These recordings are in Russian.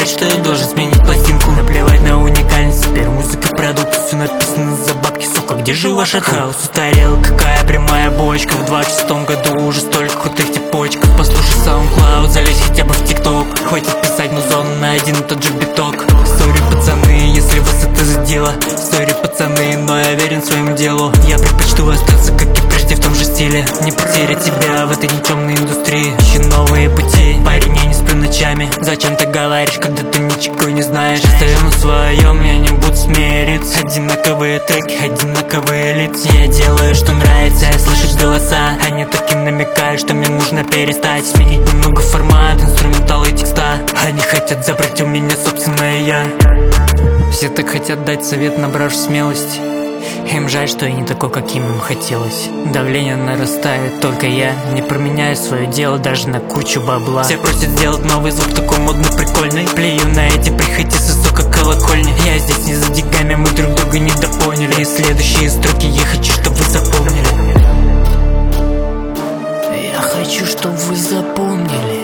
говорят, что я должен сменить пластинку. Наплевать на уникальность, теперь музыка продукт. Все написано за бабки, сука, где же ваша хаос? Устарел, какая прямая бочка. В 26-м году уже столько крутых типочков. Послушай SoundCloud, залезь хотя бы в TikTok. Хватит писать музон на один и тот же биток. Сори, пацаны, если вас это задело. Сори, пацаны, но я верен своему делу. Я предпочту остаться, как и прежде, в том же стиле. Не потерять тебя в этой никчемной индустрии. Ищи новые пути, парень, я не сплю ночами. Зачем ты говоришь, когда ты ничего не знаешь? Оставим на своем, я не буду смириться. Одинаковые треки, одинаковые лица. Я делаю, что нравится, я слышу голоса. Они таким намекают, что мне нужно перестать. Сменить немного формат, инструментал и текста. Они хотят забрать у меня собственное я. Все так хотят дать совет, набравшись смелости. Им жаль, что я не такой, каким им хотелось. Давление нарастает, только я не променяю свое дело даже на кучу бабла. Все просят сделать новый звук, такой модный, прикольный. Плюю на эти прихоти с высокой колокольни. Я здесь не за деньгами, мы друг друга недопоняли. И следующие строки я хочу, чтобы вы запомнили. Я хочу, чтобы вы запомнили.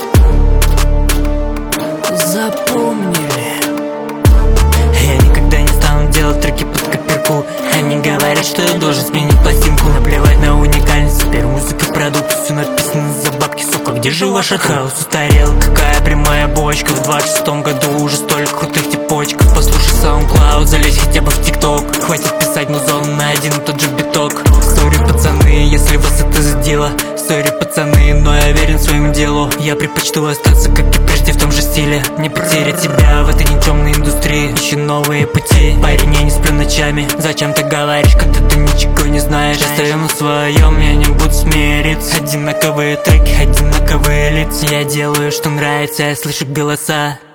Запомнили. Я никогда не стану делать треки под копирку. Они говорят, что я должен сменить пластинку. Наплевать на уникальность, теперь музыка продукт. Все написано за бабки, сука, где же ваша хаос? Устарел, какая прямая бочка. В 26-м году уже столько крутых типочков. Послушай SoundCloud, залезь хотя бы в TikTok. Хватит писать музон на один и тот же биток. Сори, пацаны, если вас это задело. Сори, пацаны, но я верен своему делу. Я предпочту остаться, как и прежде, в том же стиле. Не потерять тебя в этой никчемной индустрии. Ищи новые пути, парень, я не сплю ночами. Зачем ты говоришь, когда ты ничего не знаешь? Оставим на своем, я не буду смириться. Одинаковые треки, одинаковые лица. Я делаю, что нравится, я слышу голоса.